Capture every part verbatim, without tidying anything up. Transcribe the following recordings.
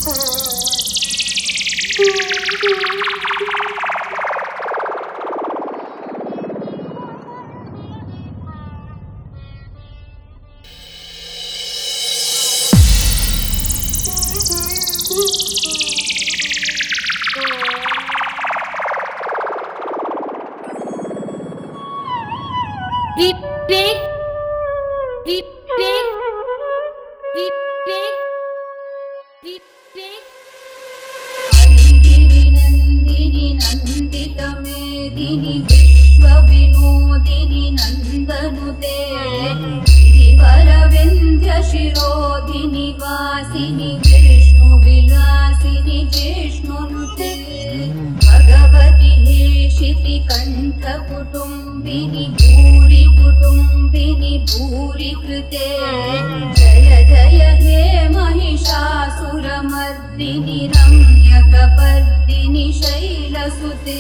नंदिनी विश्वविनोदिनी नंदनुते गिरिवरविंध्य शिरोधिनि वासिनि विष्णुविलासिनि जिष्णुनुते भगवति हेशिति कंठ कुटुंबिनि भूरि कुटुंबिनि भूरि कृते जय जय हे महिषासुरमर्दिनि रम्यकपर्दिनि शैलसुते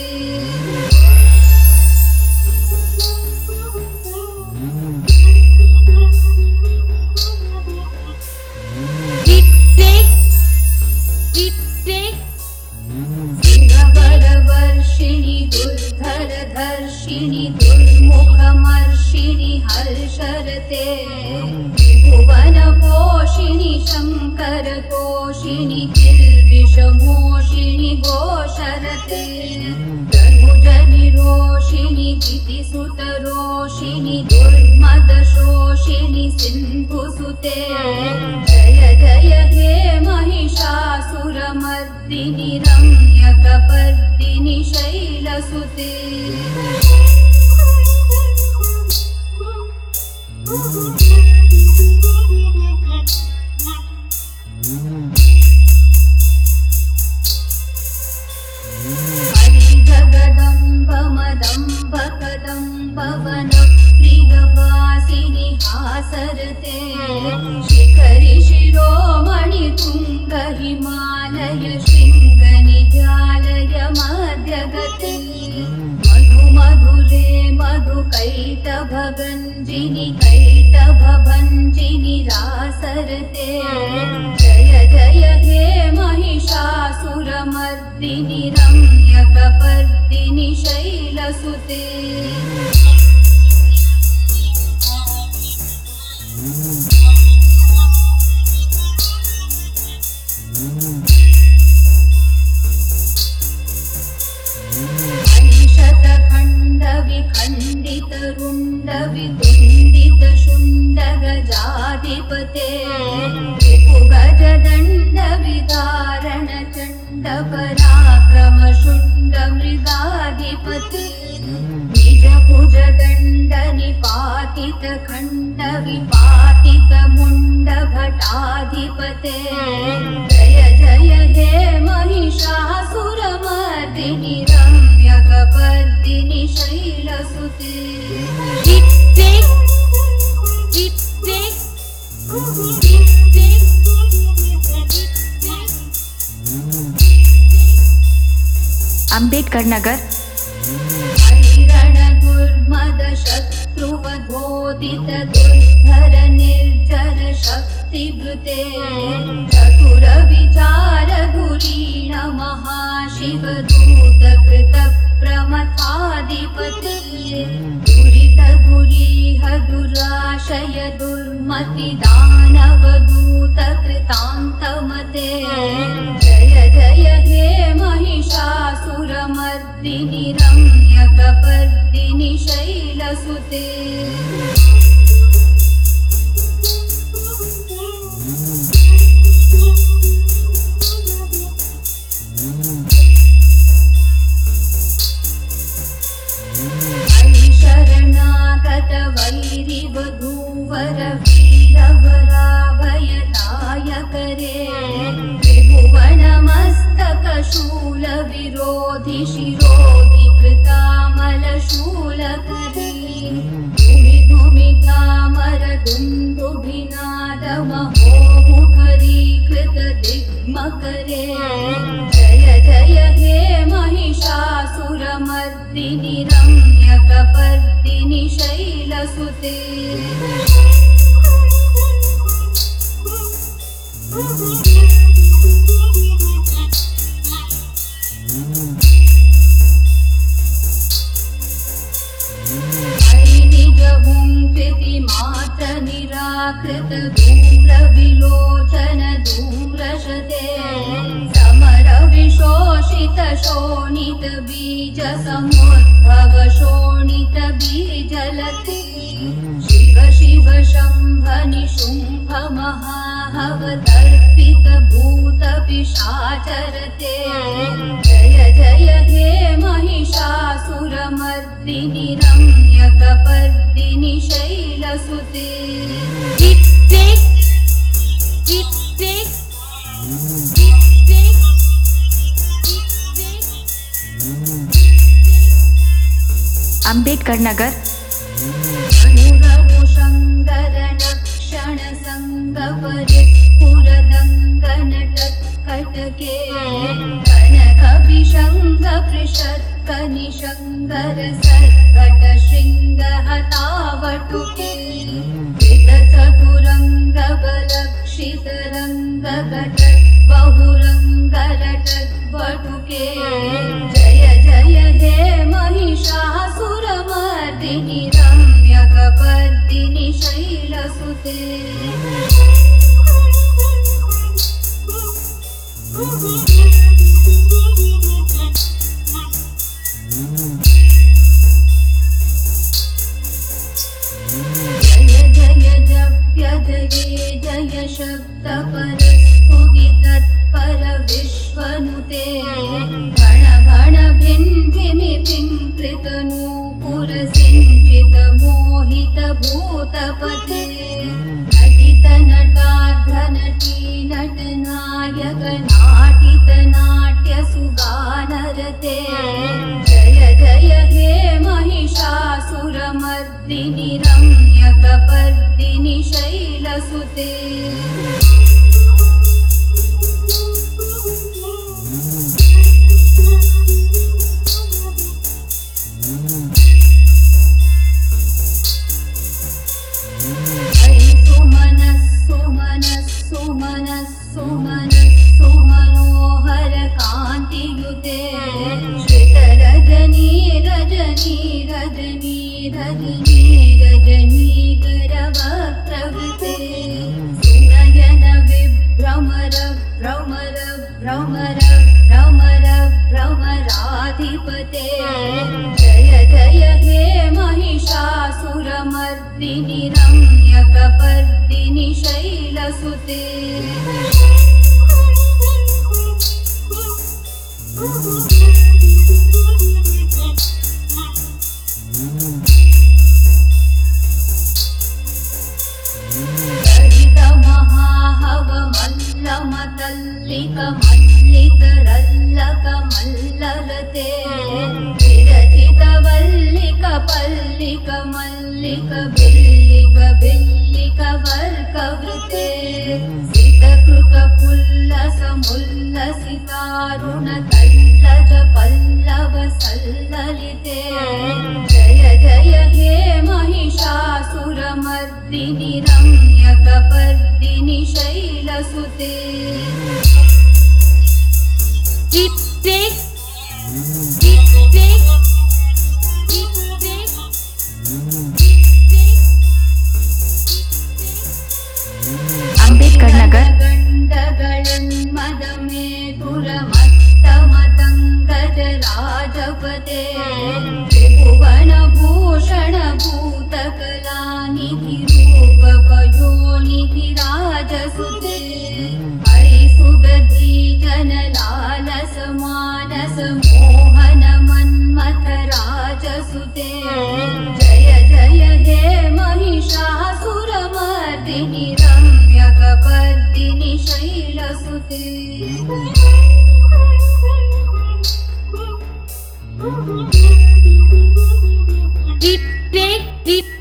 सिंहवरवर्षिणि दुर्धरधर्षिणि दुर्मुखमर्षिणि हर्षरते त्रिभुवनपोषिणि शङ्करतोषिणि किल्बिषमोषिणि घोषरते तनुजनिरोषिणि दितिसुतरोषिणि दुर्मदशोषिणि सिन्धुसुते जय जय हे महिषासुरमर्दिनि रम्यकपर्दिनि शैलसुते वनप्रियवासिनि हासरते शिखरि शिरोमणि तुंग हिमालय शृंगनिजालय मध्यगते मधु मधुरे मधुकैटभगञ्जिनि कैटभभञ्जिनि रासरते जय जय हे महिषासुरमर्दिनि रम्यकपर्दिनि शैलसुते विखण्डितरुण्डवितुण्डितशुण्डगजाधिपते रिपुगजदण्डविदारणचण्डपराक्रमशुण्डमृगाधिपते निजभुजदण्डनिपातितखण्डविपातितमुण्डभटाधिपते जय जय हे महिषासुरमर्दिनि रम्यकपर्दिनि शैलसुते अंबेडकर नगर शत्रुवधोदित दुर्धर निर्जर शक्तिवृते चतुर विचार धुरीण महाशिव दूत कृत प्रमथाधिपते दुरित दुरीह दुराशय दुर्मति दानव दूत कृतान्तमते जय जय हे महिषासुरमर्दिनि रम्यकपर्दिनि शैलसुते शरणागत वैरिवधूवर वीरवराभयदायक रे त्रिभुवनमस्तक शूल विरोधि शिरोधि कृतामल शूलकरी धुमि धुमितामर दुन्दुभिनाद महोमुखरी कृत दिग्मकरे जय जय हे महिषासुरमर्दिनि रम्यकपर्दिनि शैलसुते कृतदूरविलोचन दूरशते समरविशोषित शोणित बीज समुद्भव शोणित बीजलते शिव शिव शम्भ निशुम्भ महाहवतर्पित भूत पिशाचरते जय जय हे महिषासुरमर्दिनि रम्यकपर्दिनि शैलसुते अंबेडकर नगर अनुरवुशङ्करणक्षण सङ्गपरिस्फुरदङ्गनटत्कटके कनकविशङ्गपृषत्कनिशङ्कर सर्कट शृङ्गहतावटुके कृतचतुरङ्गबलक्षितरङ्गकटत् बहुरङ्गरटद्वटुके जय जय हे महिषासुरमर्दिनि रम्यकपर्दिनि शैलसुते जय जय जप्यधये जय शब्दपरस्तुति तत्पर विश्वनुते गण गण भिन्धिमि पिङ्कृत नूपुर सिञ्चित मोहित भूतपते नटित नटार्धनटी नटनायक नाटित नाट्य सुगानरते जय जय हे महिषासुरमर्दिनि रम्यकपर्दिनि शैलसुते सुमनोहर कान्तियुते श्रित रजनी रजनी रजनी रजनी रजनी करवक्त्रवृते सुनयन विभ्रमर भ्रमर भ्रमर भ्रमर भ्रमराधिपते जय जय हे महिषासुरमर्दिनि रम्यकपर्दिनि शैलसुते ललित महाहव मल्लमतल्लिक मल्लितरल्लक मल्लरते विरचित वल्लिक पल्लिक मल्लिक बिल्लिक बिल्लिक वर्कवृते सितकृत पुल्लस मुल्लसितारुण तल्लज पल्लव सल्ललिते जय जय हे महिषासुरमर्दिनि रम्यकपर्दिनि शैलसुते अंबेडकर नगर गण्डगणन्मदमे दुरमत्तमतङ्गज राजपते त्रिभुवनभूषण भूतकलानिधि रूपपयोनिधि राजसुते हरिसुदधी जनलालस मानस मोहन मन्मथ राजसुते जय जय हे महिषासुरमर्दिनि रम्यकपर्दिनि शैलसुते Deep, deep, deep.